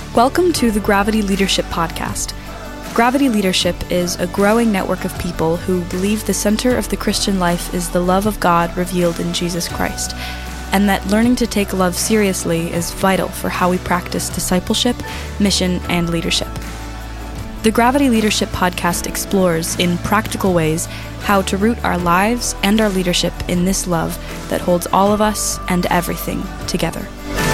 Welcome to the Gravity Leadership Podcast. Gravity Leadership is a growing network of people who believe the center of the Christian life is the love of God revealed in Jesus Christ, and that learning to take love seriously is vital for how we practice discipleship, mission, and leadership. The Gravity Leadership Podcast explores, in practical ways, how to root our lives and our leadership in this love that holds all of us and everything together.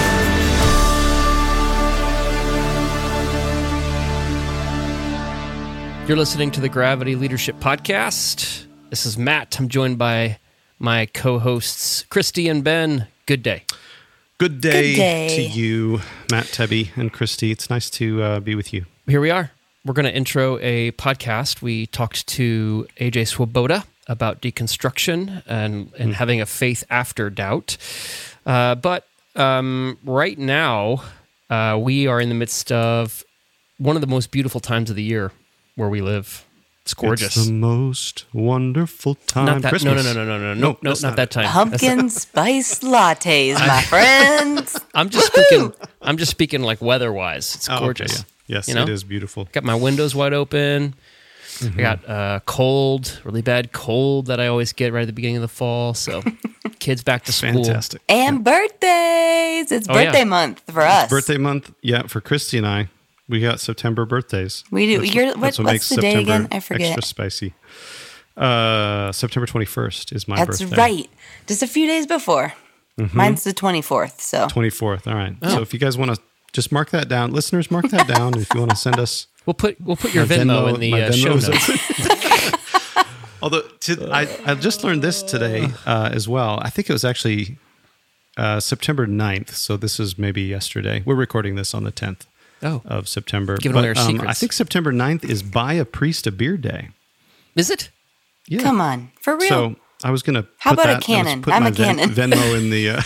You're listening to the Gravity Leadership Podcast. This is Matt. I'm joined by my co-hosts, Christy and Ben. Good day. Good day to you, Matt, Tebby, and Christy. It's nice to be with you. Here we are. We're going to intro a podcast. We talked to AJ Swoboda about deconstruction and having a faith after doubt. But right now, we are in the midst of one of the most beautiful times of the year where we live. It's gorgeous. It's the most wonderful time. Not that. Christmas. No, not that time. Pumpkin spice lattes, my friends. I'm just speaking like weather-wise. It's gorgeous. Okay, yeah. Yes, You know? it is beautiful. Got my windows wide open. Mm-hmm. I got cold, really bad cold that I always get right at the beginning of the fall. So kids back to school. Fantastic. And birthdays. It's birthday month for us. Birthday month, yeah, for Christy and I. We got September birthdays. We do. That's what What's makes the day September again? I forget. extra spicy. September 21st is my birthday. That's right. Just a few days before. Mm-hmm. Mine's the 24th. So 24th. All right. So if you guys want to just mark that down, listeners, mark that down. And if you want to send us, We'll put your Venmo in the show notes. Although I just learned this today as well. I think it was actually September 9th. So this is maybe yesterday. We're recording this on the 10th of September. Giving away our secrets. I think September 9th is Buy a Priest a Beer Day. Is it? Yeah. come on, for real. So I was going to How about a cannon? I'm a cannon. Venmo in the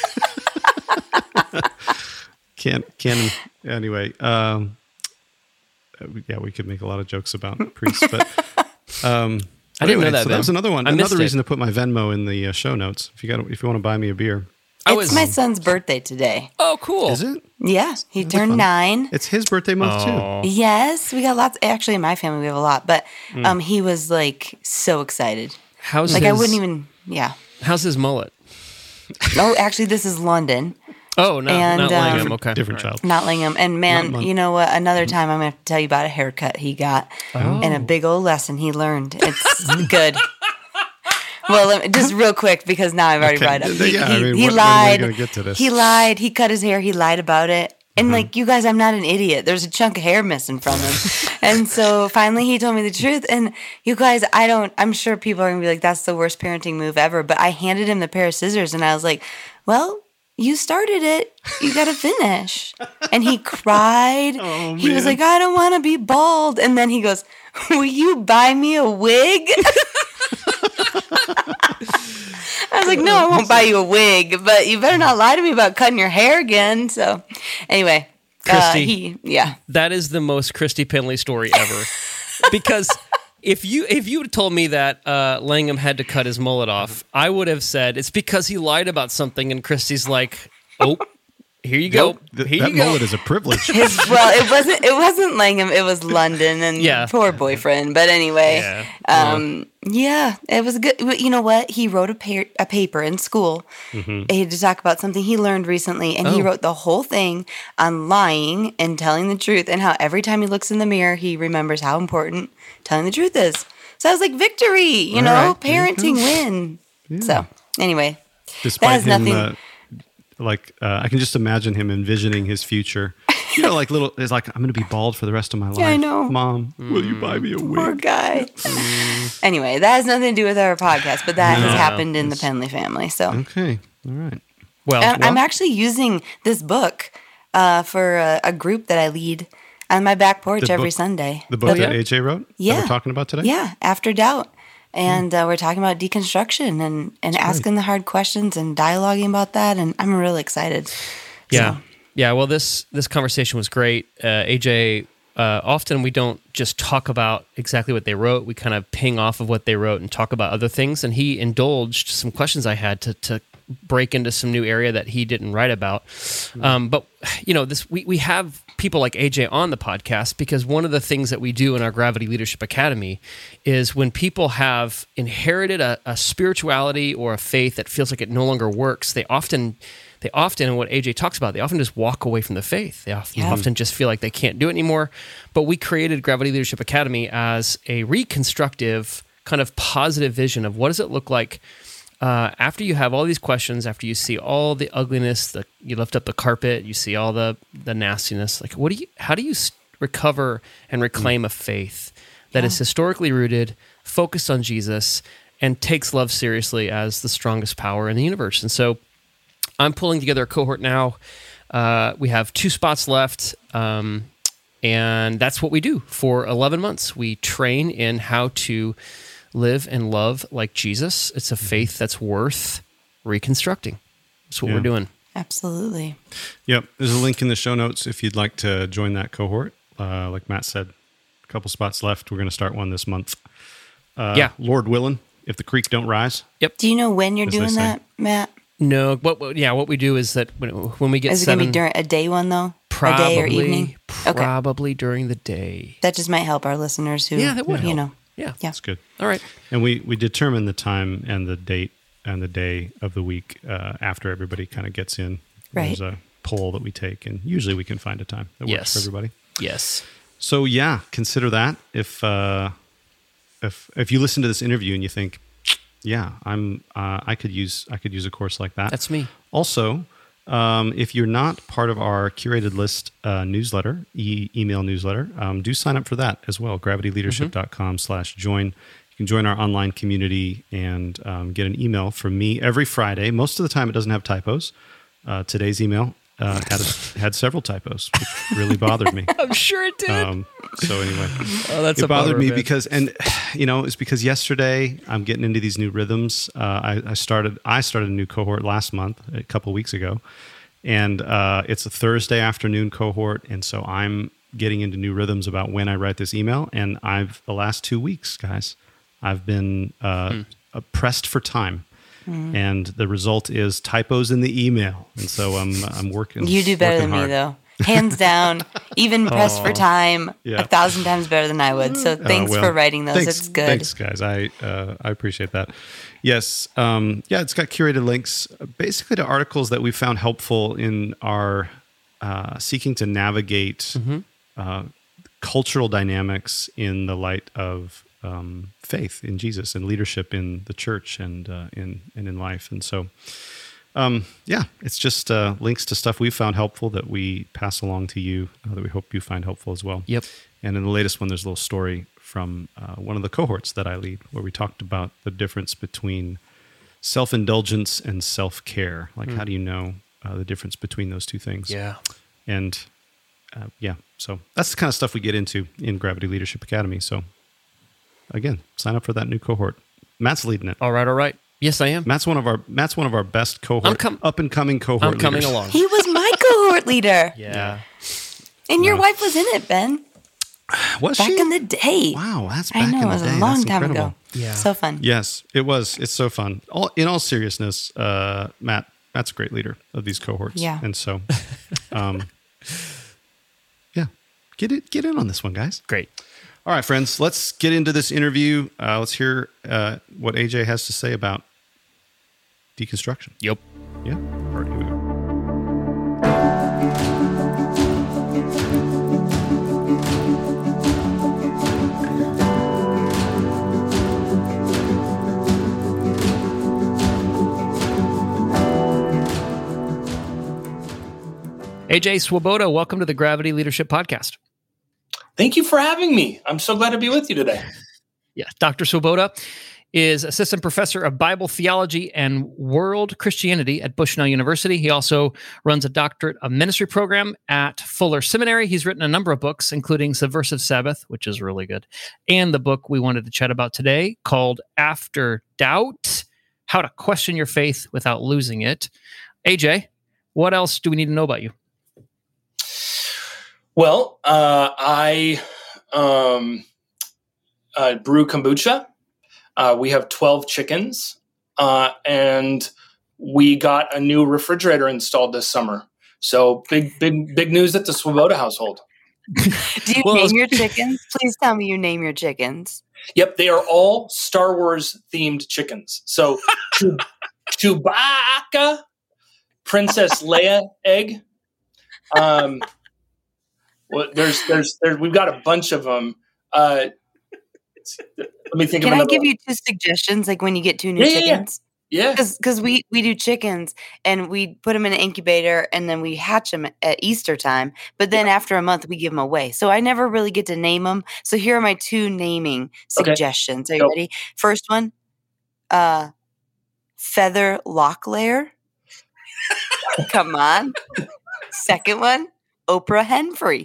cannon. Anyway, yeah, we could make a lot of jokes about priests, but I didn't know that. So that was another one. I missed Another reason it. to put my Venmo in the show notes. If you want to buy me a beer, It's my son's birthday today. Oh, cool. is it? Yeah, he turned 9. It's his birthday month too. Yes, we got lots. Actually, in my family, we have a lot. But he was like so excited. How's Like his, I wouldn't even. Yeah. How's his mullet? No, actually, this is London. Oh, no, And, not Langham. Okay. Different All right. child. Not Lingham. And man, Not you know what? Another time I'm going to have to tell you about a haircut he got and a big old lesson he learned. It's good. Well, just real quick, because now I've already brought it up. He when are lied. we gonna get to this? He lied. He cut his hair. He lied about it. And like, you guys, I'm not an idiot. There's a chunk of hair missing from him. And so finally he told me the truth. And you guys, I'm sure people are going to be like, that's the worst parenting move ever. But I handed him the pair of scissors and I was like, well, you started it. You got to finish. And he cried. He was like, I don't want to be bald. And then he goes, will you buy me a wig? I was like, no, I won't buy you a wig, but you better not lie to me about cutting your hair again. So anyway, Christy, yeah. That is the most Christy Penley story ever. Because if you had told me that Langham had to cut his mullet off, I would have said it's because he lied about something, and Christy's like, oh, here you go. That Here you go. mullet is a privilege. Well, it wasn't Langham, it was London and poor boyfriend. But anyway, yeah, it was good. You know what? He wrote a paper in school. He had to talk about something he learned recently, and he wrote the whole thing on lying and telling the truth, and how every time he looks in the mirror, he remembers how important telling the truth is. So I was like, victory, you know, right. parenting win. Yeah. So anyway, Despite that has him, nothing. I can just imagine him envisioning his future. You know, it's like, I'm going to be bald for the rest of my life. Yeah, I know. Mom, will you buy me a wig? Poor guy. Anyway, that has nothing to do with our podcast, but that has happened in the Penley family. So Okay, all right. Well, I'm actually using this book for a group that I lead on my back porch every Sunday. The book that AJ wrote? Yeah. That we're talking about today? Yeah, After Doubt. And we're talking about deconstruction and asking the hard questions and dialoguing about that. And I'm really excited. yeah. So. Yeah, well, this conversation was great. AJ, often we don't just talk about exactly what they wrote. We kind of ping off of what they wrote and talk about other things. And he indulged some questions I had to break into some new area that he didn't write about. But, you know, we have people like AJ on the podcast, because one of the things that we do in our Gravity Leadership Academy is when people have inherited a spirituality or a faith that feels like it no longer works, they often, and what AJ talks about, they often just walk away from the faith. They often just feel like they can't do it anymore. But we created Gravity Leadership Academy as a reconstructive kind of positive vision of what does it look like after you have all these questions, after you see all the ugliness, you lift up the carpet, you see all the nastiness. Like, how do you recover and reclaim a faith that is historically rooted, focused on Jesus, and takes love seriously as the strongest power in the universe? And so I'm pulling together a cohort now. We have 2 spots left, and that's what we do for 11 months. We train in how to live and love like Jesus. It's a faith that's worth reconstructing. That's what we're doing. Absolutely. Yep. There's a link in the show notes if you'd like to join that cohort. Like Matt said, a couple spots left. We're going to start one this month. Lord willing, if the creek don't rise. Yep. Do you know when you're doing that, Matt? No. What we do is that when we get Is it going to be during a day one, though? Probably, a day or evening? Probably during the day. That just might help our listeners who, that would help. Yeah. That's good. All right. And we determine the time and the date and the day of the week after everybody kind of gets in. Right. There's a poll that we take, and usually we can find a time that works for everybody. Yes. So consider that. If you listen to this interview and you think, I could use a course like that. That's me. Also, if you're not part of our curated list newsletter, email newsletter, do sign up for that as well. gravityleadership.com/join. You can join our online community and get an email from me every Friday. Most of the time, it doesn't have typos. Today's email had several typos, which really bothered me. I'm sure it did. So anyway, it bothered me because it's because yesterday I'm getting into these new rhythms. I started a new cohort last month, a couple weeks ago, and it's a Thursday afternoon cohort, and so I'm getting into new rhythms about when I write this email. And the last 2 weeks, guys, I've been pressed for time. And the result is typos in the email, and so I'm working. You do better than me, though, hands down. Even pressed for time, 1,000 times better than I would. So thanks for writing those. It's good. Thanks, guys. I appreciate that. Yes, it's got curated links, basically to articles that we found helpful in our seeking to navigate cultural dynamics in the light of faith in Jesus and leadership in the church and in life. And so, it's just links to stuff we found helpful that we pass along to you that we hope you find helpful as well. Yep. And in the latest one, there's a little story from one of the cohorts that I lead where we talked about the difference between self-indulgence and self-care. Like, how do you know the difference between those two things? Yeah. And so that's the kind of stuff we get into in Gravity Leadership Academy. So again, sign up for that new cohort. Matt's leading it. All right. Yes, I am. Matt's one of our best cohort, up and coming cohort. I'm coming leaders. along. He was my cohort leader. Yeah. And your wife was in it, Ben. Was back she? in the day? Wow, that's back in the day. I know, it was a long time ago. Yeah. So fun. Yes, it was. It's so fun. In all seriousness, Matt's a great leader of these cohorts. Yeah. And so, get in on this one, guys. Great. All right, friends, let's get into this interview. Let's hear what AJ has to say about deconstruction. Yep. Yeah. All right, here we go. AJ Swoboda, welcome to the Gravity Leadership Podcast. Thank you for having me. I'm so glad to be with you today. Yeah, Dr. Swoboda is assistant professor of Bible theology and world Christianity at Bushnell University. He also runs a doctorate of ministry program at Fuller Seminary. He's written a number of books, including Subversive Sabbath, which is really good, and the book we wanted to chat about today called After Doubt, How to Question Your Faith Without Losing It. AJ, what else do we need to know about you? Well, I brew kombucha. We have 12 chickens, and we got a new refrigerator installed this summer. So big news at the Swoboda household. Do you name your chickens? Please tell me you name your chickens. Yep, they are all Star Wars themed chickens. So Chewbacca, Princess Leia egg. Well, there's we've got a bunch of them. Let me think. Can I give you 2 suggestions? Like when you get 2 new chickens. Yeah. Because we do chickens and we put them in an incubator and then we hatch them at Easter time. But then after a month, we give them away. So I never really get to name them. So here are my 2 naming suggestions. Are you ready? First one, Feather Locklear. Come on. Second one, Oprah Henfrey.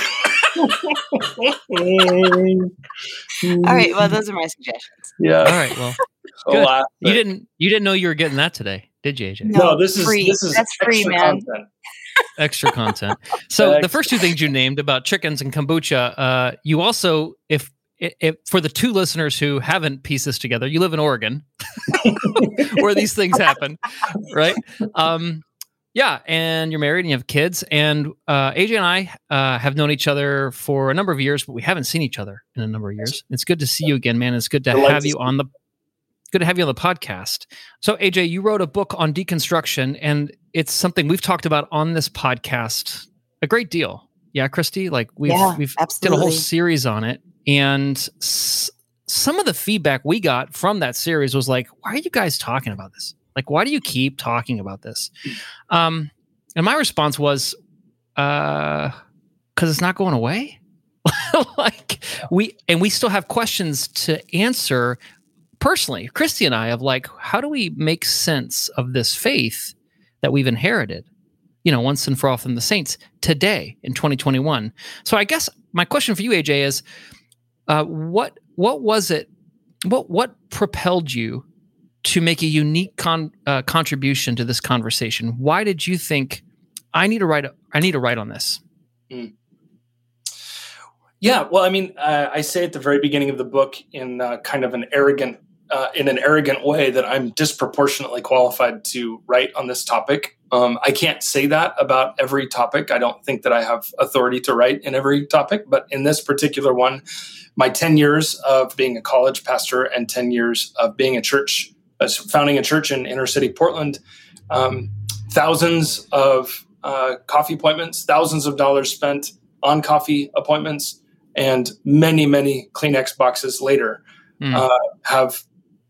All right. Well, those are my suggestions. Yeah. All right. Well, good. You didn't know you were getting that today, did you, AJ? No, this is free. That's free, man. Content. Extra content. So the first 2 things you named about chickens and kombucha, you also, if for the 2 listeners who haven't pieced this together, you live in Oregon, where these things happen, right? Yeah, and you're married and you have kids. And AJ and I have known each other for a number of years, but we haven't seen each other in a number of years. It's good to see you again, man. It's good to have you on the podcast. So AJ, you wrote a book on deconstruction, and it's something we've talked about on this podcast a great deal. Yeah, Christy, like we've did a whole series on it, and some of the feedback we got from that series was like, "Why are you guys talking about this? Like, why do you keep talking about this?" And my response was, "Because it's not going away." Like we still have questions to answer. Personally, Christy and I, of like, how do we make sense of this faith that we've inherited, once and for all from the saints today in 2021? So I guess my question for you, AJ, is what was it? What propelled you to make a unique contribution to this conversation? Why did you think I need to write on this? Yeah, well, I mean, I say at the very beginning of the book in kind of an arrogant way that I'm disproportionately qualified to write on this topic. I can't say that about every topic. I don't think that I have authority to write in every topic, but in this particular one, my 10 years of being a college pastor and 10 years of being founding a church in inner city Portland, thousands of coffee appointments, thousands of dollars spent on coffee appointments, and many, many Kleenex boxes later, have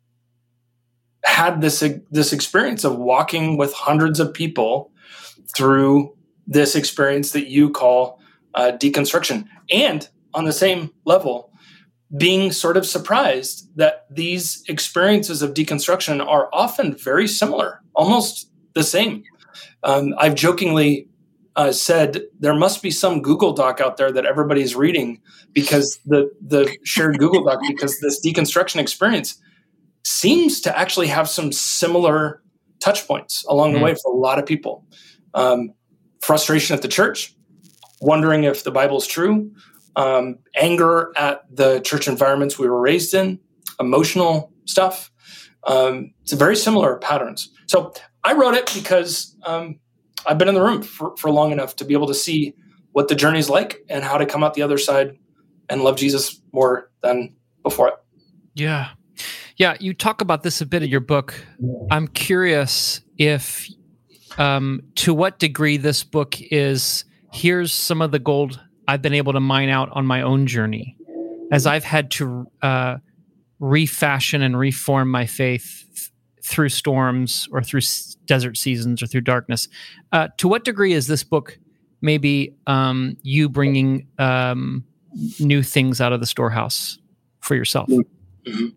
had this experience of walking with hundreds of people through this experience that you call deconstruction. And on the same level, being sort of surprised that these experiences of deconstruction are often very similar, almost the same. I've jokingly said there must be some Google Doc out there that everybody's reading, because the shared Google Doc, because this deconstruction experience seems to actually have some similar touch points along the way for a lot of people. Frustration at the church, wondering if the Bible's true, anger at the church environments we were raised in, emotional stuff. It's very similar patterns. So I wrote it because I've been in the room for long enough to be able to see what the journey's like and how to come out the other side and love Jesus more than before it. Yeah. Yeah, you talk about this a bit in your book. I'm curious if, to what degree this book is, here's some of the gold I've been able to mine out on my own journey as I've had to refashion and reform my faith through storms or through desert seasons or through darkness. To what degree is this book maybe you bringing new things out of the storehouse for yourself? Mm-hmm.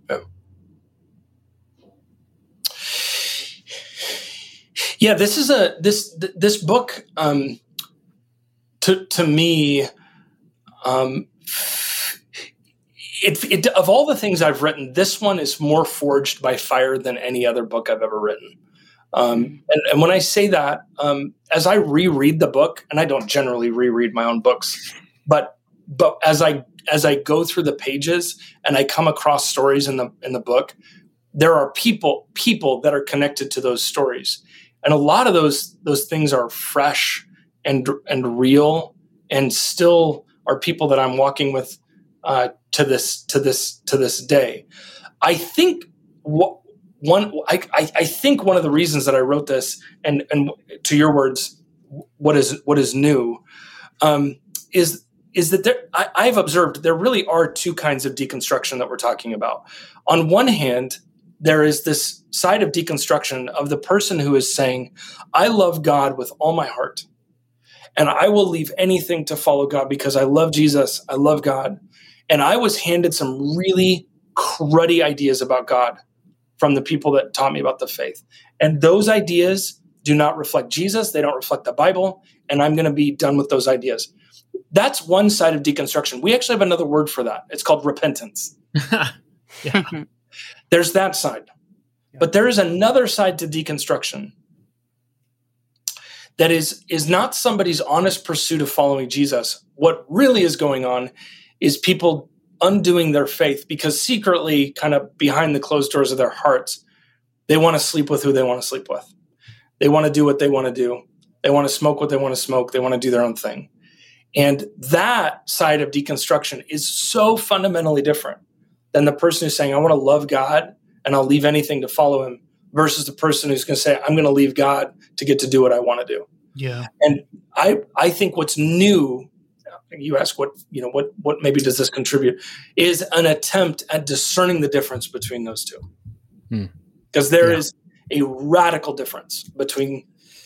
Yeah, this is this book to me, it of all the things I've written, this one is more forged by fire than any other book I've ever written. And when I say that, as I reread the book, and I don't generally reread my own books, but as I go through the pages and I come across stories in the book, there are people that are connected to those stories. And a lot of those things are fresh and real, and still are people that I'm walking with to this day. I think I think one of the reasons that I wrote this, and to your words, what is new, is that I've observed there really are two kinds of deconstruction that we're talking about. On one hand, there is this side of deconstruction of the person who is saying, I love God with all my heart, and I will leave anything to follow God because I love Jesus, I love God. And I was handed some really cruddy ideas about God from the people that taught me about the faith. And those ideas do not reflect Jesus, they don't reflect the Bible, and I'm going to be done with those ideas. That's one side of deconstruction. We actually have another word for that. It's called repentance. Yeah. There's that side. But there is another side to deconstruction that is not somebody's honest pursuit of following Jesus. What really is going on is people undoing their faith because secretly, kind of behind the closed doors of their hearts, they want to sleep with who they want to sleep with. They want to do what they want to do. They want to smoke what they want to smoke. They want to do their own thing. And that side of deconstruction is so fundamentally different than the person who's saying, I want to love God and I'll leave anything to follow him, versus the person who's going to say, I'm going to leave God to get to do what I want to do. Yeah. And I think what's new, you ask what maybe does this contribute, is an attempt at discerning the difference between those two. Because there is a radical difference between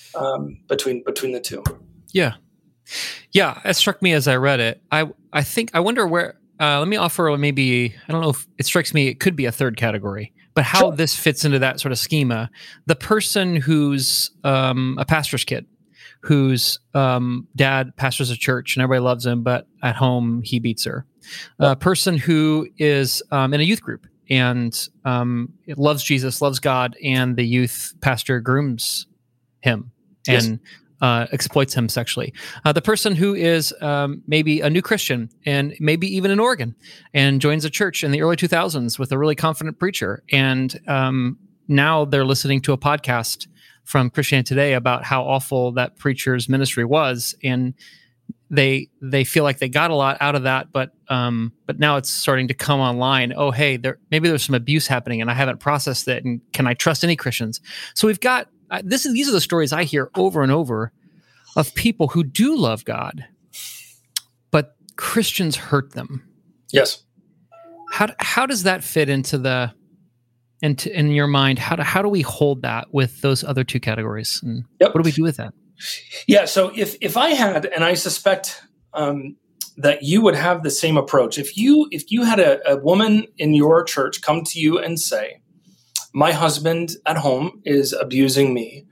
the two. Yeah. Yeah, it struck me as I read it. I think I wonder where. Let me offer maybe, I don't know if it strikes me it could be a third category, but how this fits into that sort of schema. The person who's a pastor's kid, whose dad pastors a church and everybody loves him, but at home he beats her. A person who is in a youth group and loves Jesus, loves God, and the youth pastor grooms him and exploits him sexually. The person who is maybe a new Christian and maybe even in Oregon and joins a church in the early 2000s with a really confident preacher. And now they're listening to a podcast from Christianity Today about how awful that preacher's ministry was. And they feel like they got a lot out of that, but now it's starting to come online. Oh, hey, maybe there's some abuse happening and I haven't processed it. And can I trust any Christians? So we've got, these are the stories I hear over and over of people who do love God, but Christians hurt them. Yes. How does that fit into in your mind? How do we hold that with those other two categories? And what do we do with that? Yeah. So if I had, and I suspect that you would have the same approach, if you had a woman in your church come to you and say, my husband at home is abusing me,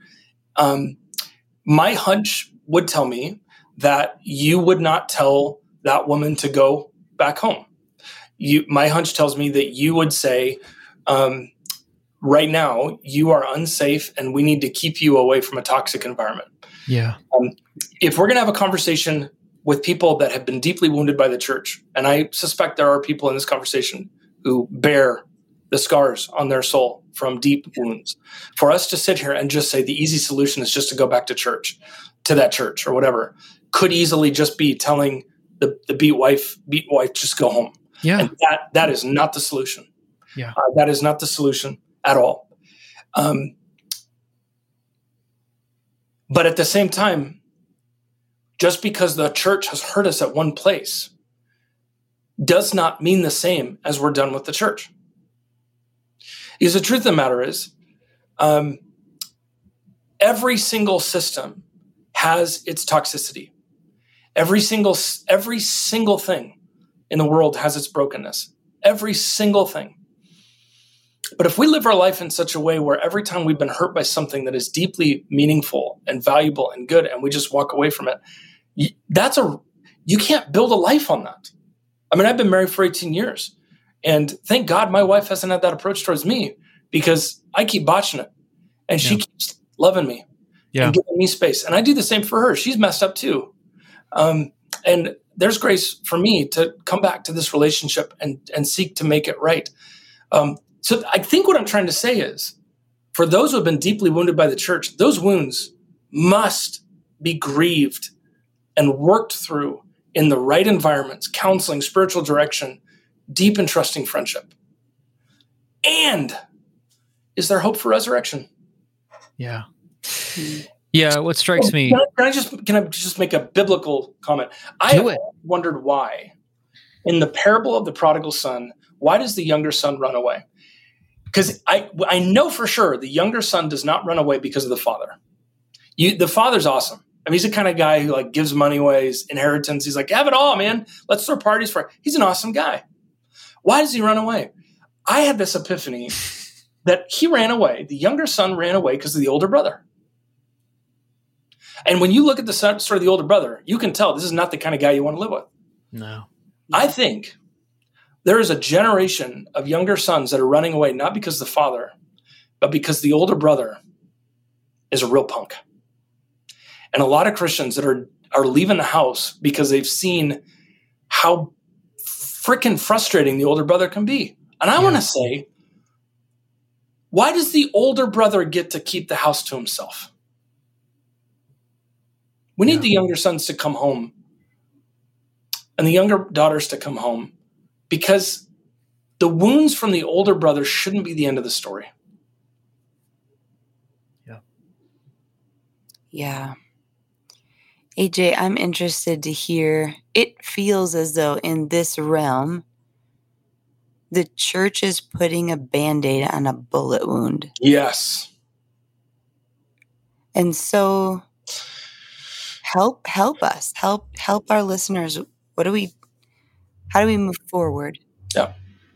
my hunch would tell me that you would not tell that woman to go back home. My hunch tells me that you would say, right now you are unsafe and we need to keep you away from a toxic environment. Yeah. If we're going to have a conversation with people that have been deeply wounded by the church, and I suspect there are people in this conversation who bear the scars on their soul from deep wounds, for us to sit here and just say the easy solution is just to go back to that church or whatever, could easily just be telling the beat wife, just go home. Yeah. And that is not the solution. Yeah. That is not the solution at all. But at the same time, just because the church has hurt us at one place does not mean the same as we're done with the church. Because the truth of the matter is, every single system has its toxicity. Every single thing in the world has its brokenness. Every single thing. But if we live our life in such a way where every time we've been hurt by something that is deeply meaningful and valuable and good, and we just walk away from it, you can't build a life on that. I mean, I've been married for 18 years. And thank God my wife hasn't had that approach towards me, because I keep botching it. And she keeps loving me and giving me space. And I do the same for her. She's messed up too. And there's grace for me to come back to this relationship and seek to make it right. So I think what I'm trying to say is, For those who have been deeply wounded by the church, those wounds must be grieved and worked through in the right environments, counseling, spiritual direction, deep and trusting friendship. And is there hope for resurrection? Yeah. Yeah, what strikes me... Can I just make a biblical comment? I have wondered why, in the parable of the prodigal son, why does the younger son run away? Because I know for sure the younger son does not run away because of the father. The father's awesome. I mean, he's the kind of guy who like gives money away, his inheritance. He's like, have it all, man. Let's throw parties for it. He's an awesome guy. Why does he run away? I had this epiphany that he ran away. The younger son ran away because of the older brother. And when you look at the story of the older brother, you can tell this is not the kind of guy you want to live with. No. I think there is a generation of younger sons that are running away, not because of the father, but because the older brother is a real punk. And a lot of Christians that are leaving the house because they've seen how freaking frustrating the older brother can be. And I want to say, why does the older brother get to keep the house to himself? We need the younger sons to come home and the younger daughters to come home, because the wounds from the older brother shouldn't be the end of the story. Yeah. AJ, I'm interested to hear, it feels as though in this realm, the church is putting a Band-Aid on a bullet wound. Yes. And so help us, help our listeners. How do we move forward? Yeah.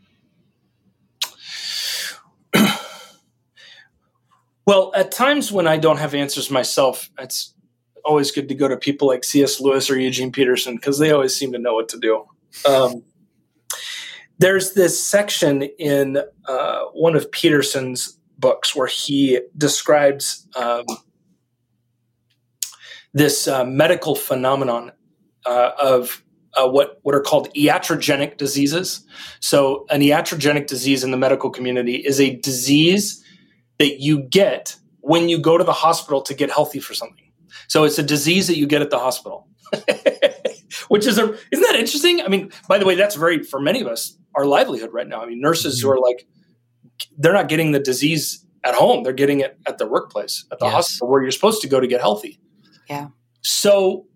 Well, at times when I don't have answers myself, it's always good to go to people like C.S. Lewis or Eugene Peterson, because they always seem to know what to do. There's this section in one of Peterson's books where he describes this medical phenomenon of what are called iatrogenic diseases. So an iatrogenic disease in the medical community is a disease that you get when you go to the hospital to get healthy for something. So it's a disease that you get at the hospital, which isn't that interesting? I mean, by the way, that's for many of us, our livelihood right now. I mean, nurses who are like, they're not getting the disease at home. They're getting it at the workplace, at the hospital where you're supposed to go to get healthy. Yeah. So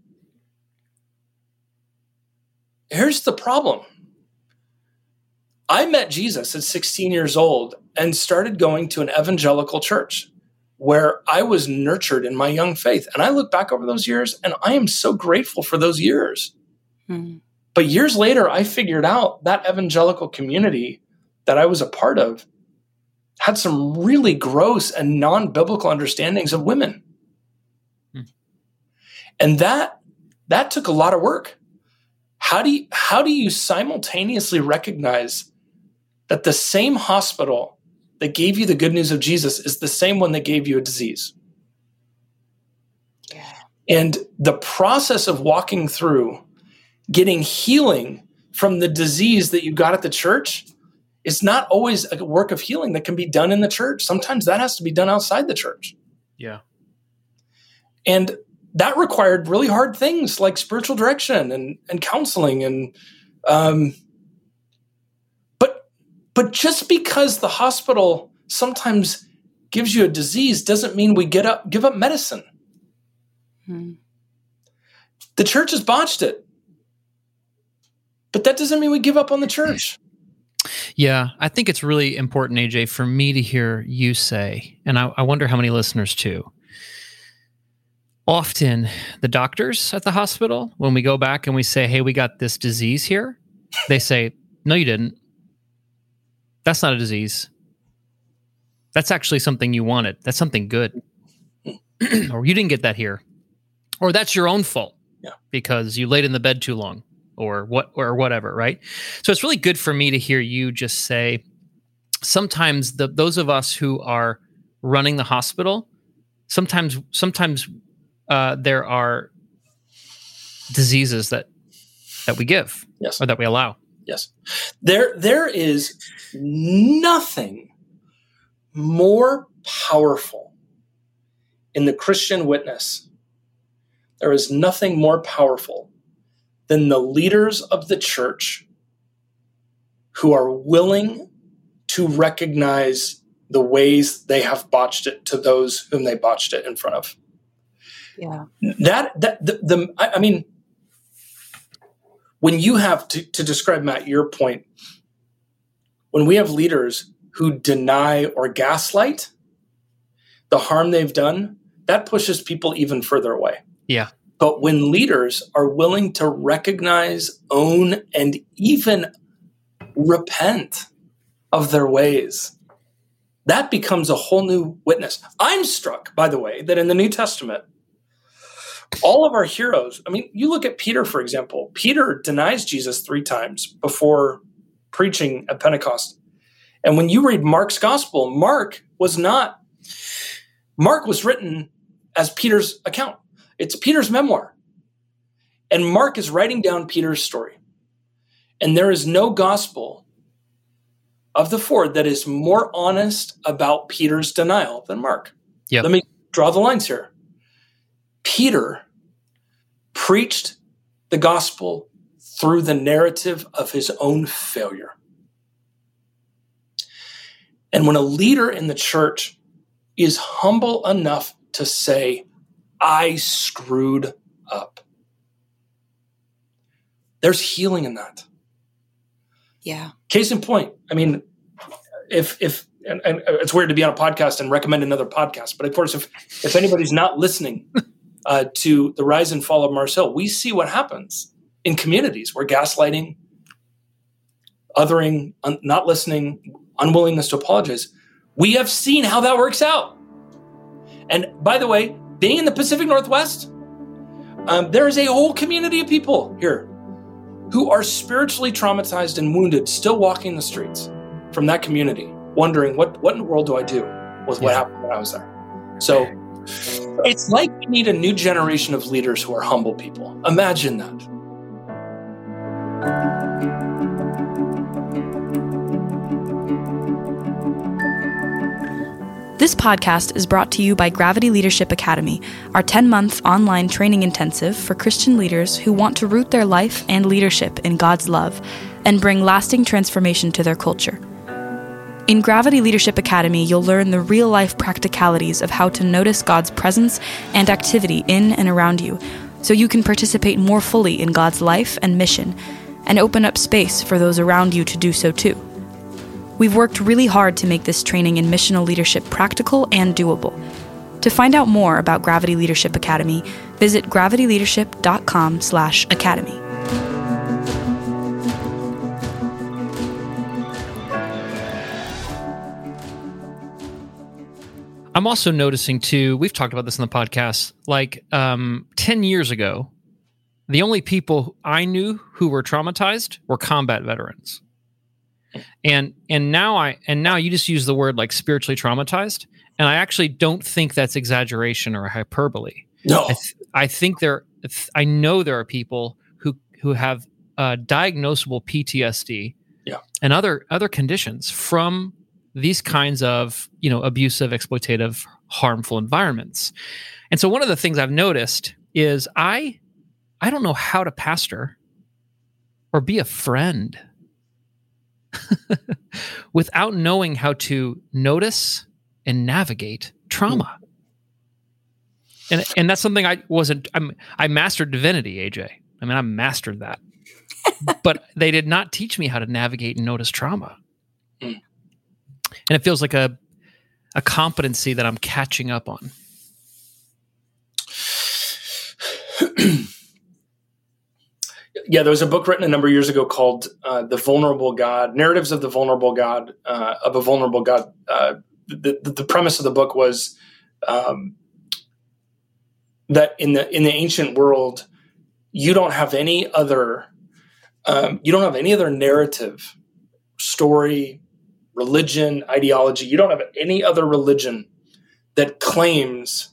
here's the problem. I met Jesus at 16 years old and started going to an evangelical church where I was nurtured in my young faith. And I look back over those years and I am so grateful for those years. Mm-hmm. But years later, I figured out that evangelical community that I was a part of had some really gross and non-biblical understandings of women. Mm-hmm. And that took a lot of work. How do you simultaneously recognize that the same hospital that gave you the good news of Jesus is the same one that gave you a disease? Yeah. And the process of walking through getting healing from the disease that you got at the church is not always a work of healing that can be done in the church. Sometimes that has to be done outside the church. Yeah. And that required really hard things like spiritual direction and counseling. And but just because the hospital sometimes gives you a disease doesn't mean we give up medicine. Hmm. The church has botched it, but that doesn't mean we give up on the church. Yeah, I think it's really important, AJ, for me to hear you say, and I wonder how many listeners too. Often the doctors at the hospital, when we go back and we say, hey, we got this disease here, they say, no, you didn't. That's not a disease. That's actually something you wanted. That's something good. Or you didn't get that here. Or that's your own fault because you laid in the bed too long or whatever, right? So it's really good for me to hear you just say, sometimes those of us who are running the hospital, sometimes there are diseases that we give, or that we allow. Yes. There is nothing more powerful in the Christian witness. There is nothing more powerful than the leaders of the church who are willing to recognize the ways they have botched it to those whom they botched it in front of. Yeah. I mean, when you have to describe, Matt, your point, when we have leaders who deny or gaslight the harm they've done, that pushes people even further away. Yeah. But when leaders are willing to recognize, own, and even repent of their ways, that becomes a whole new witness. I'm struck, by the way, that in the New Testament, all of our heroes, I mean, you look at Peter, for example. Peter denies Jesus 3 times before preaching at Pentecost. And when you read Mark's gospel, Mark was written as Peter's account. It's Peter's memoir. And Mark is writing down Peter's story. And there is no gospel of the 4 that is more honest about Peter's denial than Mark. Yep. Let me draw the lines here. Peter preached the gospel through the narrative of his own failure. And when a leader in the church is humble enough to say, I screwed up, there's healing in that. Yeah. Case in point, I mean, if and it's weird to be on a podcast and recommend another podcast, but of course, if anybody's not listening to the rise and fall of Mars Hill, we see what happens in communities where gaslighting, othering, not listening, unwillingness to apologize. We have seen how that works out. And by the way, being in the Pacific Northwest, there is a whole community of people here who are spiritually traumatized and wounded, still walking the streets from that community, wondering what in the world do I do with what happened when I was there. So it's like we need a new generation of leaders who are humble people. Imagine that. This podcast is brought to you by Gravity Leadership Academy, our 10-month online training intensive for Christian leaders who want to root their life and leadership in God's love and bring lasting transformation to their culture. In Gravity Leadership Academy, you'll learn the real-life practicalities of how to notice God's presence and activity in and around you, so you can participate more fully in God's life and mission, and open up space for those around you to do so too. We've worked really hard to make this training in missional leadership practical and doable. To find out more about Gravity Leadership Academy, visit gravityleadership.com/academy. I'm also noticing too, we've talked about this in the podcast, like 10 years ago, the only people I knew who were traumatized were combat veterans. And now you just use the word like spiritually traumatized, and I actually don't think that's exaggeration or hyperbole. No. I think I know there are people who have diagnosable PTSD and other conditions from these kinds of, abusive, exploitative, harmful environments. And so one of the things I've noticed is I don't know how to pastor or be a friend without knowing how to notice and navigate trauma. And that's something I mastered divinity, AJ. I mean, I mastered that. But they did not teach me how to navigate and notice trauma. And it feels like a competency that I'm catching up on. Yeah, there was a book written a number of years ago called The Vulnerable God, Narratives of the Vulnerable God, of a Vulnerable God. The premise of the book was that in the ancient world, you don't have any other narrative, story, religion, ideology. You don't have any other religion that claims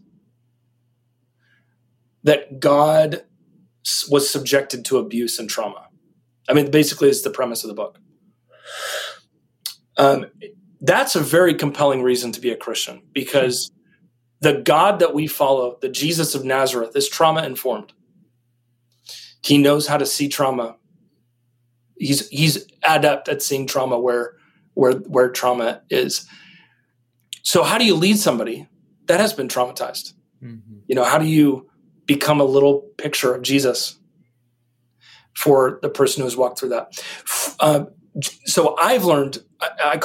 that God was subjected to abuse and trauma. I mean, basically, it's the premise of the book. That's a very compelling reason to be a Christian, because the God that we follow, the Jesus of Nazareth, is trauma-informed. He knows how to see trauma. He's adept at seeing trauma where trauma is. So how do you lead somebody that has been traumatized? Mm-hmm. How do you become a little picture of Jesus for the person who has walked through that? So I've learned, a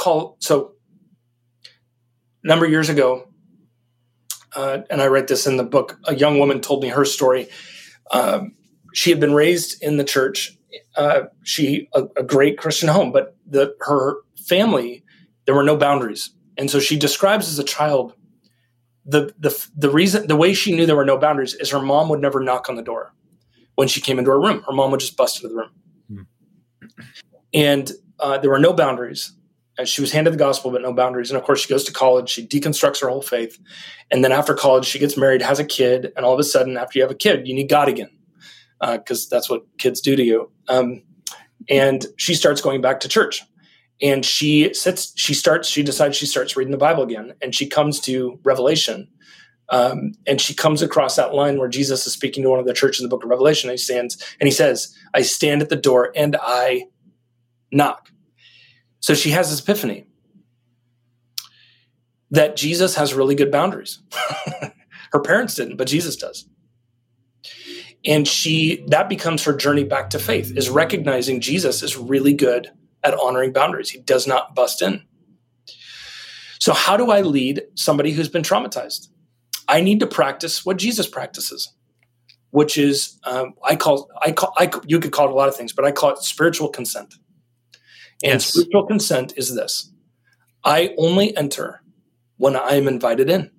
number of years ago, and I write this in the book, a young woman told me her story. She had been raised in the church. A great Christian home, but her family, there were no boundaries. And so she describes as a child, the way she knew there were no boundaries is her mom would never knock on the door when she came into her room. Her mom would just bust into the room. And there were no boundaries. And she was handed the gospel, but no boundaries. And of course, she goes to college. She deconstructs her whole faith. And then after college, she gets married, has a kid. And all of a sudden, after you have a kid, you need God again, because that's what kids do to you. And she starts going back to church. And she decides she starts reading the Bible again. And she comes to Revelation. And she comes across that line where Jesus is speaking to one of the churches in the book of Revelation. And he says, I stand at the door and I knock. So she has this epiphany that Jesus has really good boundaries. Her parents didn't, but Jesus does. And that becomes her journey back to faith, is recognizing Jesus is really good at honoring boundaries. He does not bust in. So how do I lead somebody who's been traumatized? I need to practice what Jesus practices, which is, you could call it a lot of things, but I call it spiritual consent. And yes. Spiritual consent is this: I only enter when I am invited in.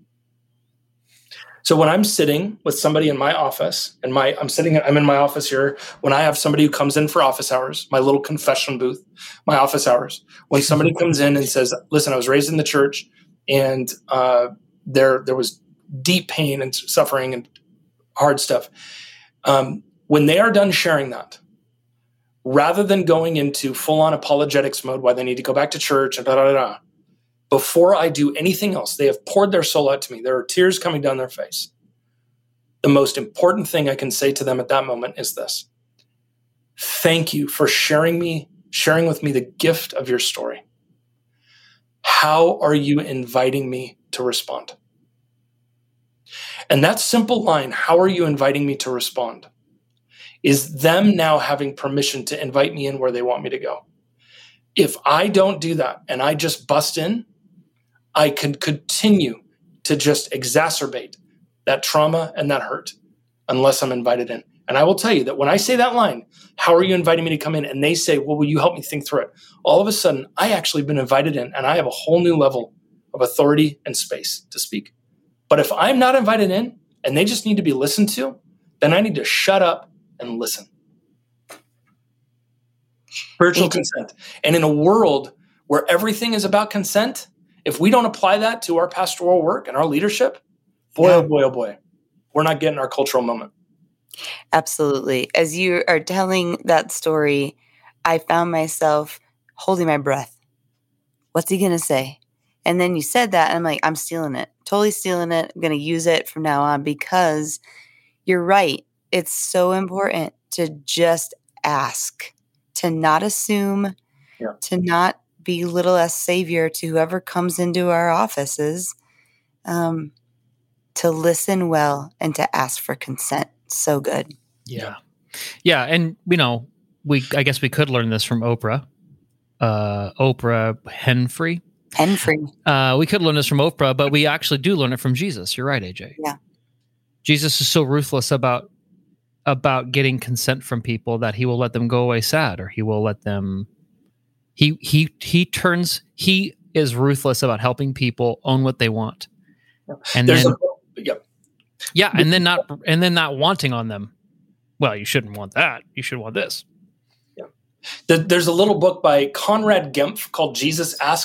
So when I'm sitting with somebody in my office, I'm in my office here, when I have somebody who comes in for office hours, my little confession booth, my office hours, when somebody comes in and says, listen, I was raised in the church, and there was deep pain and suffering and hard stuff. When they are done sharing that, rather than going into full-on apologetics mode why they need to go back to church and before I do anything else, they have poured their soul out to me. There are tears coming down their face. The most important thing I can say to them at that moment is this: thank you for sharing with me the gift of your story. How are you inviting me to respond? And that simple line, how are you inviting me to respond, is them now having permission to invite me in where they want me to go. If I don't do that and I just bust in, I can continue to just exacerbate that trauma and that hurt unless I'm invited in. And I will tell you that when I say that line, how are you inviting me to come in? And they say, well, will you help me think through it? All of a sudden, I actually been invited in, and I have a whole new level of authority and space to speak. But if I'm not invited in and they just need to be listened to, then I need to shut up and listen. Spiritual consent. And in a world where everything is about consent, if we don't apply that to our pastoral work and our leadership, oh boy, we're not getting our cultural moment. Absolutely. As you are telling that story, I found myself holding my breath. What's he going to say? And then you said that, and I'm like, I'm stealing it. Totally stealing it. I'm going to use it from now on, because you're right. It's so important to just ask, to not assume, to not belittle as savior to whoever comes into our offices, to listen well and to ask for consent. So good. Yeah. Yeah. And, I guess we could learn this from Oprah. Oprah Winfrey. We could learn this from Oprah, but we actually do learn it from Jesus. You're right, AJ. Yeah. Jesus is so ruthless about getting consent from people that he will let them go away sad, or he will let them. He is ruthless about helping people own what they want, and then not wanting on them. Well, you shouldn't want that. You should want this. Yeah. There's a little book by Conrad Gempf called Jesus Asked ?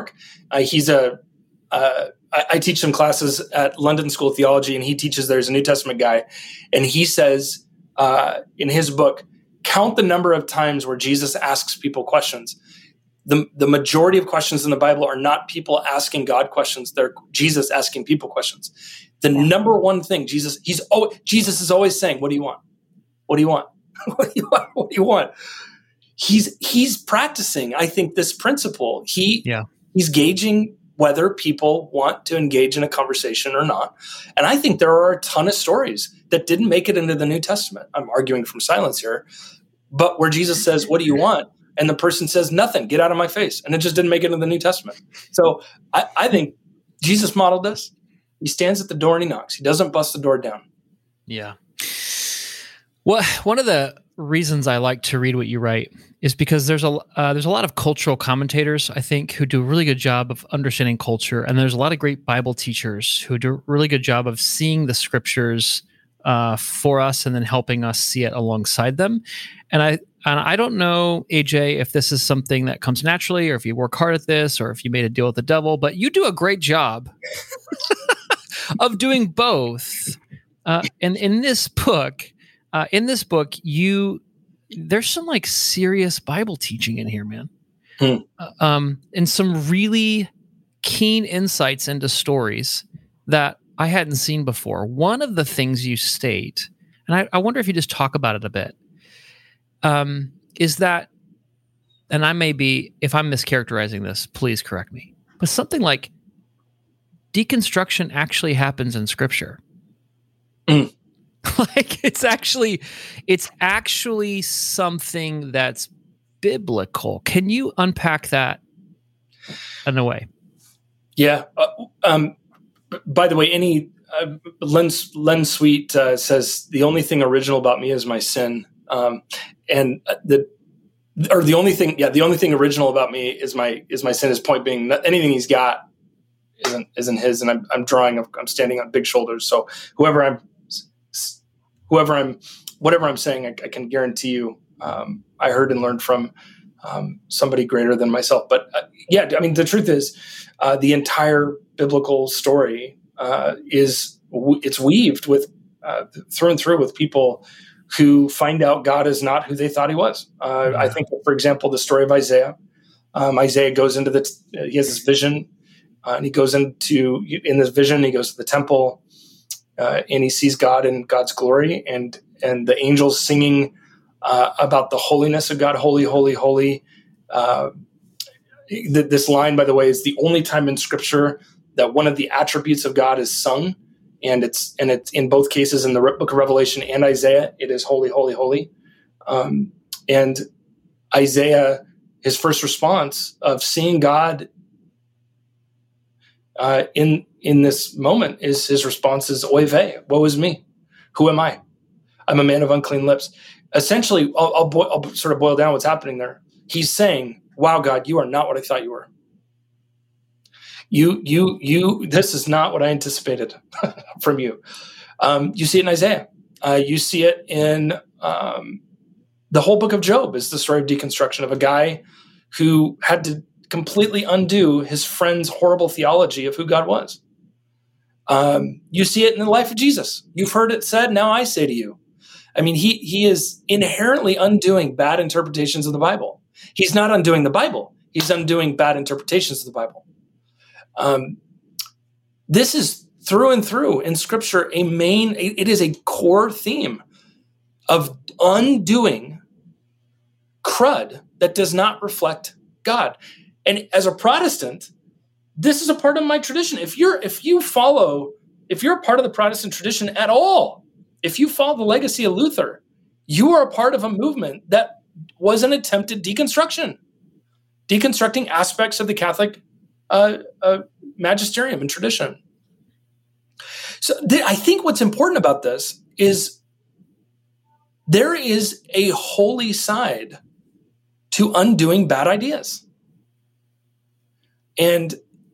I teach some classes at London School of Theology, and he teaches there's a New Testament guy. And he says in his book, count the number of times where Jesus asks people questions. the majority of questions in the Bible are not people asking God questions. They're Jesus asking people questions. The number one thing, Jesus is always saying, what do you want? What do you want? What do you want? What do you want? He's practicing, I think, this principle. He's gauging whether people want to engage in a conversation or not. And I think there are a ton of stories that didn't make it into the New Testament. I'm arguing from silence here. But where Jesus says, what do you want? And the person says, nothing, get out of my face. And it just didn't make it into the New Testament. So I think Jesus modeled this. He stands at the door and he knocks. He doesn't bust the door down. Yeah. Well, one of the reasons I like to read what you write is because there's a lot of cultural commentators, I think, who do a really good job of understanding culture. And there's a lot of great Bible teachers who do a really good job of seeing the scriptures for us and then helping us see it alongside them. And I don't know, AJ, if this is something that comes naturally or if you work hard at this or if you made a deal with the devil, but you do a great job of doing both. And in this book, there's some like serious Bible teaching in here, man. And some really keen insights into stories that I hadn't seen before. One of the things you state, and I wonder if you just talk about it a bit, is that, and I may be, if I'm mischaracterizing this, please correct me, but something like deconstruction actually happens in Scripture. Like it's actually something that's biblical. Can you unpack that in a way? Yeah. By the way, Len Sweet says the only thing original about me is my sin, and the only thing original about me is my sin. His point being, anything he's got isn't his, and I'm standing on big shoulders. So whatever I'm saying, I can guarantee you, I heard and learned from somebody greater than myself. But the truth is, the entire biblical story it's weaved with through and through with people who find out God is not who they thought he was. I think, for example, the story of Isaiah. Isaiah goes into he has this vision, and he goes in this vision, he goes to the temple, and he sees God in God's glory, and the angels singing about the holiness of God, holy, holy, holy. This line, by the way, is the only time in Scripture that one of the attributes of God is sung, and it's in both cases in the book of Revelation and Isaiah. It is holy, holy, holy. And Isaiah, his first response of seeing God in this moment is his response is oy vey, woe is me. Who am I? I'm a man of unclean lips. Essentially, I'll sort of boil down what's happening there. He's saying, wow, God, you are not what I thought you were. This is not what I anticipated from you. You see it in Isaiah. You see it in the whole book of Job is the story of deconstruction of a guy who had to completely undo his friend's horrible theology of who God was. You see it in the life of Jesus. You've heard it said, now I say to you. I mean, he is inherently undoing bad interpretations of the Bible. He's not undoing the Bible. He's undoing bad interpretations of the Bible. This is through and through in Scripture it is a core theme of undoing crud that does not reflect God. And as a Protestant, this is a part of my tradition. If you're a part of the Protestant tradition at all, if you follow the legacy of Luther, you are a part of a movement that was an attempted deconstructing aspects of the Catholic magisterium and tradition. So I think what's important about this is there is a holy side to undoing bad ideas. And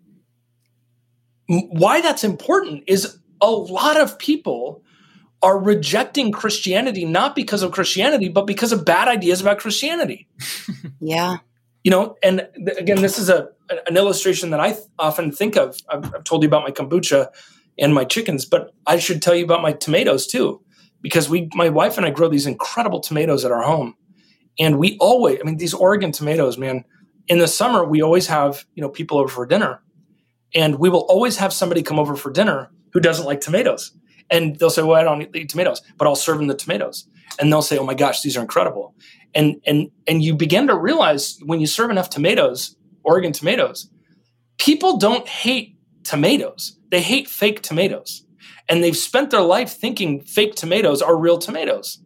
why that's important is a lot of people are rejecting Christianity, not because of Christianity, but because of bad ideas about Christianity. Yeah. And again, this is an illustration that I often think of. I've told you about my kombucha and my chickens, but I should tell you about my tomatoes too, because my wife and I grow these incredible tomatoes at our home. And we always, these Oregon tomatoes, man, in the summer, we always have, people over for dinner, and we will always have somebody come over for dinner who doesn't like tomatoes. And they'll say, well, I don't eat tomatoes, but I'll serve them the tomatoes. And they'll say, oh my gosh, these are incredible. And you begin to realize when you serve enough tomatoes, Oregon tomatoes, people don't hate tomatoes. They hate fake tomatoes. And they've spent their life thinking fake tomatoes are real tomatoes.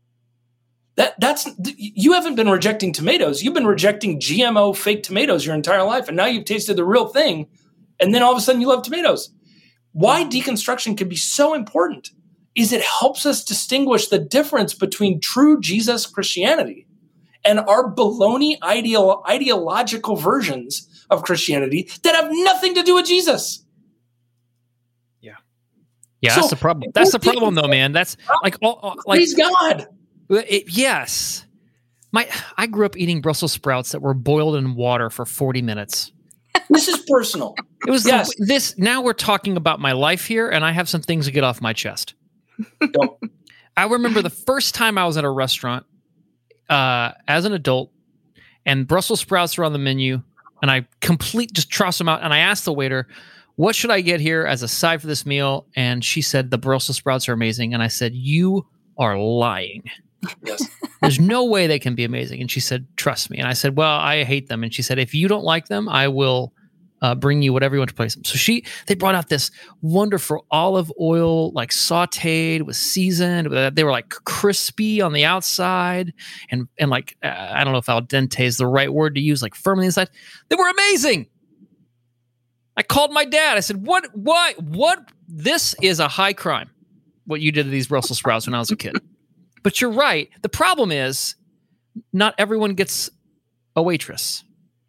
You haven't been rejecting tomatoes. You've been rejecting GMO fake tomatoes your entire life. And now you've tasted the real thing. And then all of a sudden you love tomatoes. Why deconstruction can be so important is it helps us distinguish the difference between true Jesus Christianity and our baloney ideological versions of Christianity that have nothing to do with Jesus. Yeah, so, that's the problem. That's the problem, though, man. That's like please God. Yes, I grew up eating Brussels sprouts that were boiled in water for 40 minutes. This is personal. It was this. Now we're talking about my life here, and I have some things to get off my chest. I remember the first time I was at a restaurant as an adult, and Brussels sprouts were on the menu, and I just tossed them out, and I asked the waiter, what should I get here as a side for this meal? And she said, the Brussels sprouts are amazing. And I said, you are lying. Yes. There's no way they can be amazing. And she said, trust me. And I said, well, I hate them. And she said, if you don't like them, I will bring you whatever you want to place them. So they brought out this wonderful olive oil, like sauteed with seasoned. They were like crispy on the outside and like, I don't know if al dente is the right word to use, like firm on the inside. They were amazing. I called my dad. I said, what? This is a high crime, what you did to these Brussels sprouts when I was a kid. But you're right. The problem is not everyone gets a waitress.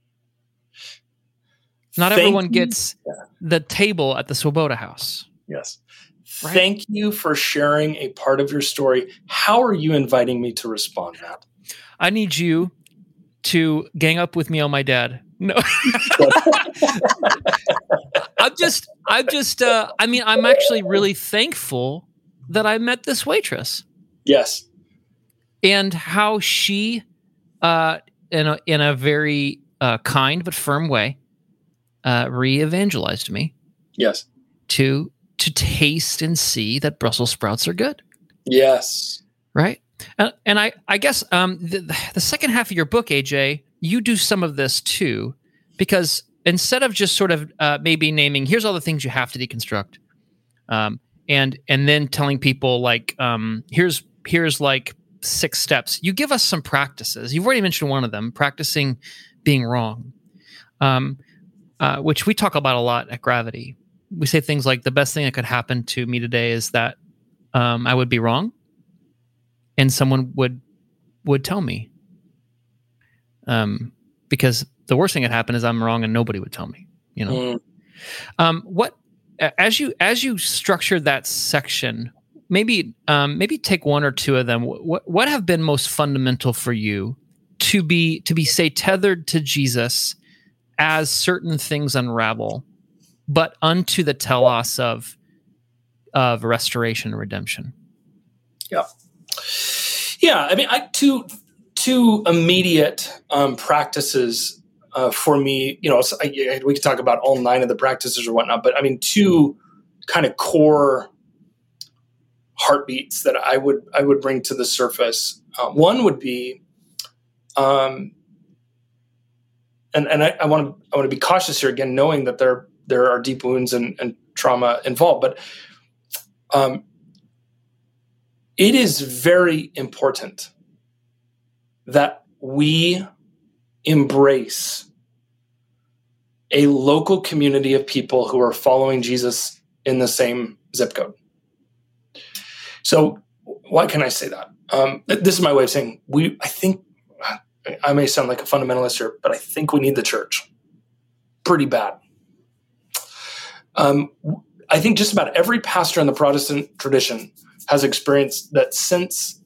Not everyone gets the table at the Swoboda house. Yes. Right? Thank you for sharing a part of your story. How are you inviting me to respond, Matt? I need you to gang up with me on my dad. No, I'm actually really thankful that I met this waitress. Yes. And how she, in a very kind but firm way, re-evangelized me. Yes. To taste and see that Brussels sprouts are good. Yes. Right. And I guess the second half of your book, AJ, you do some of this too, because instead of just sort of maybe naming, here's all the things you have to deconstruct, and then telling people like, here's like 6 steps. You give us some practices. You've already mentioned one of them, practicing being wrong, which we talk about a lot at Gravity. We say things like the best thing that could happen to me today is that I would be wrong, and someone would tell me. Because the worst thing that happened is I'm wrong and nobody would tell me, What, as you structured that section, maybe take one or two of them. What have been most fundamental for you to be say tethered to Jesus as certain things unravel, but unto the telos of restoration and redemption? Yeah. Yeah. I mean, two immediate practices for me, we could talk about all 9 of the practices or whatnot, but I mean, 2 kind of core heartbeats that I would bring to the surface. One would be, and I want to be cautious here again, knowing that there are deep wounds and trauma involved, but it is very important that we embrace a local community of people who are following Jesus in the same zip code. So why can I say that? This is my way of saying I think I may sound like a fundamentalist here, but I think we need the church pretty bad. I think just about every pastor in the Protestant tradition has experienced that since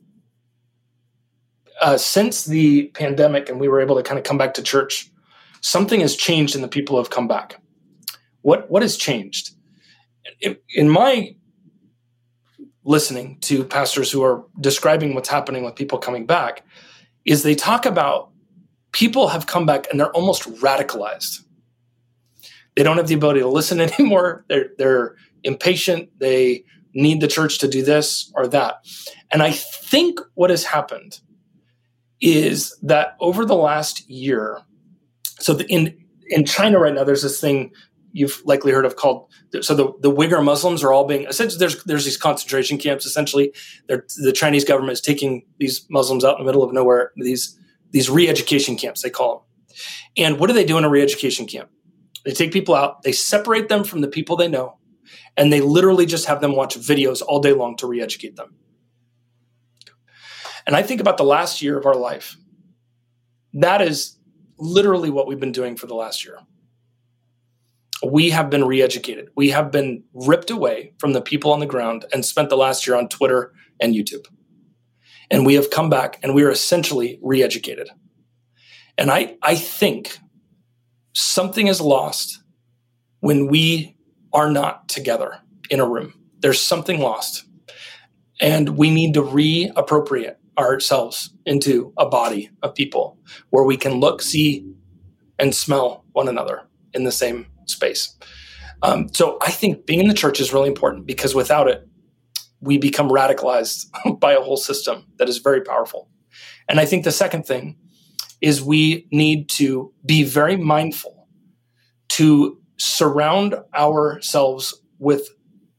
the pandemic and we were able to kind of come back to church, something has changed in the people who have come back. What has changed? In my listening to pastors who are describing what's happening with people coming back, is they talk about people have come back and they're almost radicalized. They don't have the ability to listen anymore. They're impatient. They need the church to do this or that. And I think what has happened is that over the last year, so in China right now, there's this thing you've likely heard of called, so the Uyghur Muslims are all being, essentially there's these concentration camps, essentially. The Chinese government is taking these Muslims out in the middle of nowhere, these re-education camps, they call them. And what do they do in a re-education camp? They take people out, they separate them from the people they know, and they literally just have them watch videos all day long to re-educate them. And I think about the last year of our life. That is literally what we've been doing for the last year. We have been re-educated. We have been ripped away from the people on the ground and spent the last year on Twitter and YouTube. And we have come back and we are essentially re-educated. And I think something is lost when we are not together in a room. There's something lost. And we need to reappropriate ourselves into a body of people where we can look, see, and smell one another in the same space. So I think being in the church is really important, because without it, we become radicalized by a whole system that is very powerful. And I think the second thing is we need to be very mindful to surround ourselves with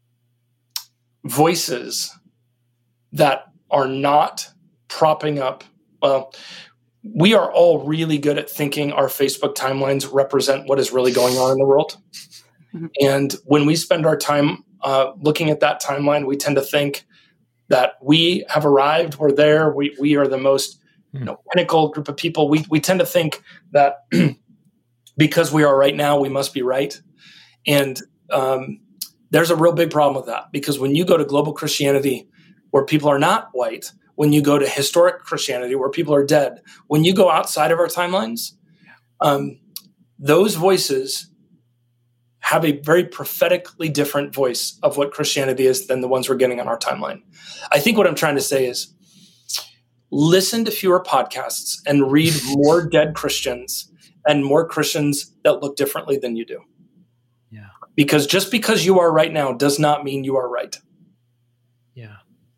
voices that are not propping up. Well, we are all really good at thinking our Facebook timelines represent what is really going on in the world. And when we spend our time looking at that timeline, we tend to think that we have arrived, we're there, we are the most pinnacle group of people. We tend to think that because we are right now, we must be right. And there's a real big problem with that, because when you go to global Christianity where people are not white, when you go to historic Christianity where people are dead, when you go outside of our timelines, those voices have a very prophetically different voice of what Christianity is than the ones we're getting on our timeline. I think what I'm trying to say is listen to fewer podcasts and read more dead Christians and more Christians that look differently than you do. Yeah. Because just because you are right now does not mean you are right. Yeah.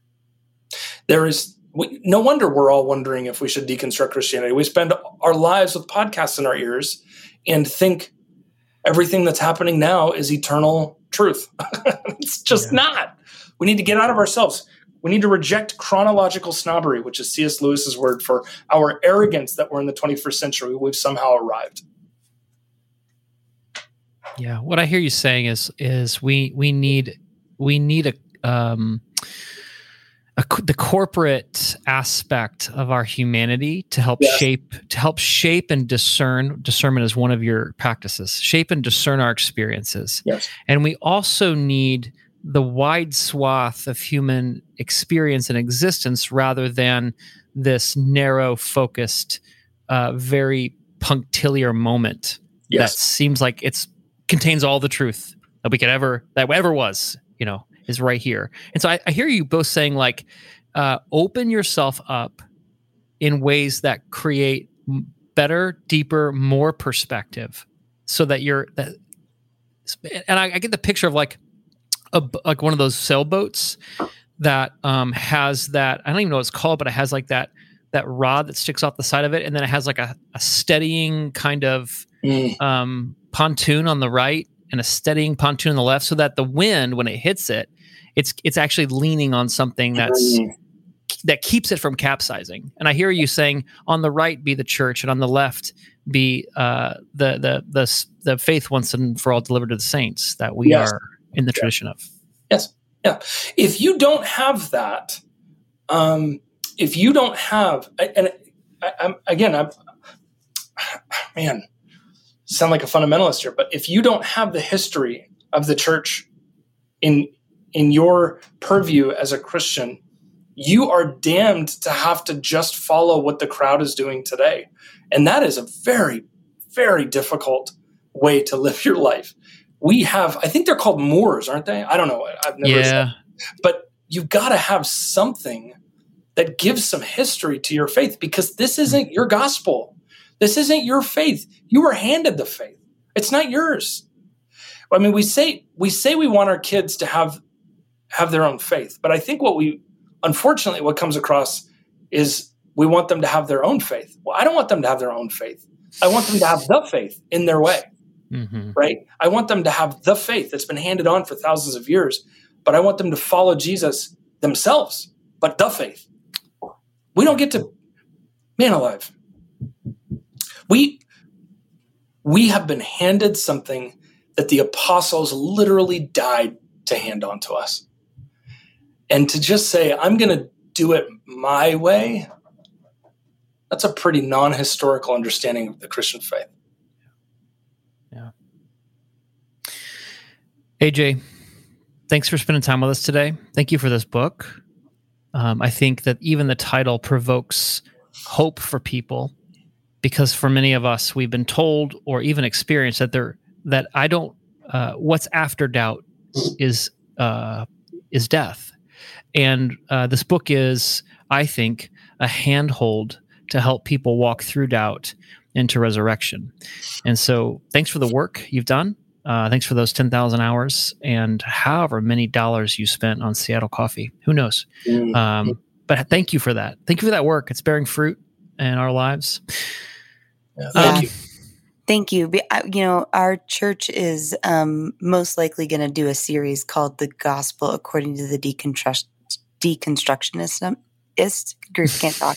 No wonder we're all wondering if we should deconstruct Christianity. We spend our lives with podcasts in our ears and think everything that's happening now is eternal truth. It's just not. We need to get out of ourselves. We need to reject chronological snobbery, which is C.S. Lewis's word for our arrogance that we're in the 21st century. We've somehow arrived. Yeah, what I hear you saying is we need the corporate aspect of our humanity to help shape and discern. Discernment is one of your practices. Shape and discern our experiences. Yes. And we also need the wide swath of human experience and existence rather than this narrow, focused, very punctiliar moment that seems like it's contains all the truth that ever was, is right here. And so I hear you both saying, like, open yourself up in ways that create better, deeper, more perspective, so that and I get the picture of like one of those sailboats that has that, I don't even know what it's called, but it has like that rod that sticks off the side of it, and then it has like a steadying kind of pontoon on the right and a steadying pontoon on the left, so that the wind, when it hits it, it's actually leaning on something that keeps it from capsizing. And I hear you saying, on the right be the church, and on the left be the faith once and for all delivered to the saints that we are in the tradition of. Yes, yeah. If you don't have that, if you don't have, and man, sound like a fundamentalist here, but if you don't have the history of the church in your purview as a Christian, you are damned to have to just follow what the crowd is doing today. And that is a very, very difficult way to live your life. We have, I think they're called Moors, aren't they? I don't know. I've never said. But you've got to have something that gives some history to your faith, because this isn't your gospel. This isn't your faith. You were handed the faith. It's not yours. I mean, we say we want our kids to have their own faith, but I think unfortunately, what comes across is we want them to have their own faith. Well, I don't want them to have their own faith. I want them to have the faith in their way, right? I want them to have the faith that's been handed on for thousands of years, but I want them to follow Jesus themselves, but the faith. We don't get to, man alive. We have been handed something that the apostles literally died to hand on to us. And to just say, I'm going to do it my way, that's a pretty non-historical understanding of the Christian faith. Yeah. AJ, thanks for spending time with us today. Thank you for this book. I think that even the title provokes hope for people, because for many of us, we've been told or even experienced that what's after doubt is death. And this book is, I think, a handhold to help people walk through doubt into resurrection. And so thanks for the work you've done. Thanks for those 10,000 hours and however many dollars you spent on Seattle coffee. Who knows? But thank you for that. Thank you for that work. It's bearing fruit in our lives. Thank you. Thank you. Our church is most likely going to do a series called The Gospel According to the Deconstructionist. Group can't talk.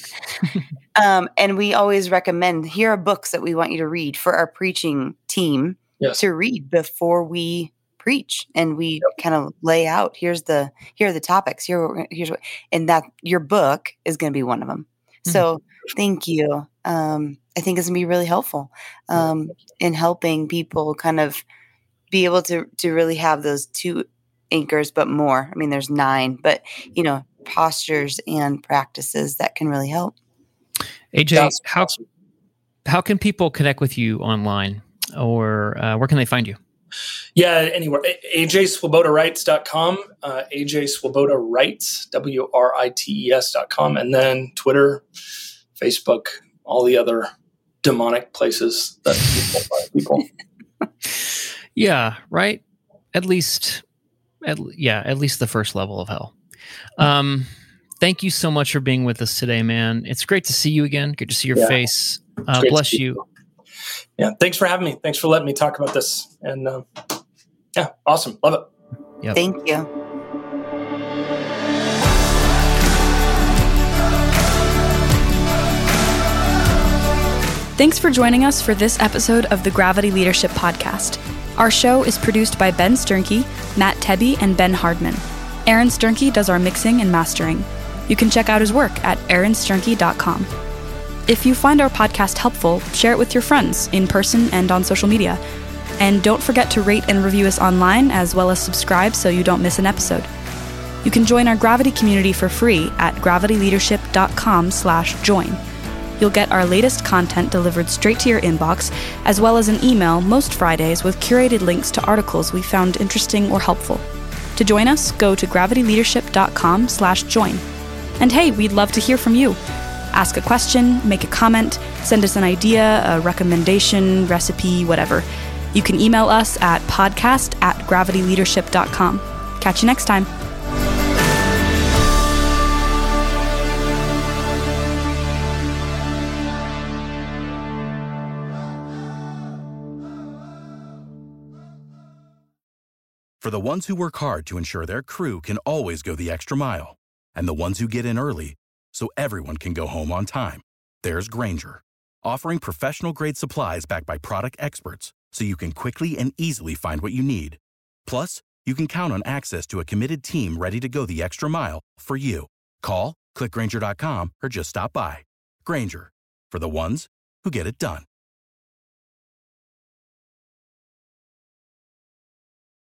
And we always recommend, here are books that we want you to read for our preaching team to read before we preach. And we kind of lay out, here are the topics, here's what, and that your book is going to be one of them. So thank you. I think it's going to be really helpful in helping people kind of be able to really have those two anchors, but more. I mean, there's 9, but, postures and practices that can really help. AJ, how can people connect with you online, or where can they find you? Yeah, anywhere. AJSwobodawrites.com, AJSwobodawrites, WRITES.com, and then Twitter, Facebook, all the other demonic places that people find people. Yeah, right. At least the first level of hell. Thank you so much for being with us today, man. It's great to see you again. Good to see your face. Bless you. Yeah. Thanks for having me. Thanks for letting me talk about this. And awesome. Love it. Yep. Thank you. Thanks for joining us for this episode of the Gravity Leadership Podcast. Our show is produced by Ben Sternke, Matt Tebbe, and Ben Hardman. Aaron Sternke does our mixing and mastering. You can check out his work at aaronsternke.com. If you find our podcast helpful, share it with your friends in person and on social media. And don't forget to rate and review us online, as well as subscribe so you don't miss an episode. You can join our Gravity community for free at gravityleadership.com/join. You'll get our latest content delivered straight to your inbox, as well as an email most Fridays with curated links to articles we found interesting or helpful. To join us, go to gravityleadership.com/join. And hey, we'd love to hear from you. Ask a question, make a comment, send us an idea, a recommendation, recipe, whatever. You can email us at podcast@gravityleadership.com. Catch you next time. For the ones who work hard to ensure their crew can always go the extra mile, and the ones who get in early so everyone can go home on time, there's Grainger, offering professional-grade supplies backed by product experts so you can quickly and easily find what you need. Plus, you can count on access to a committed team ready to go the extra mile for you. Call, click Grainger.com, or just stop by. Grainger, for the ones who get it done.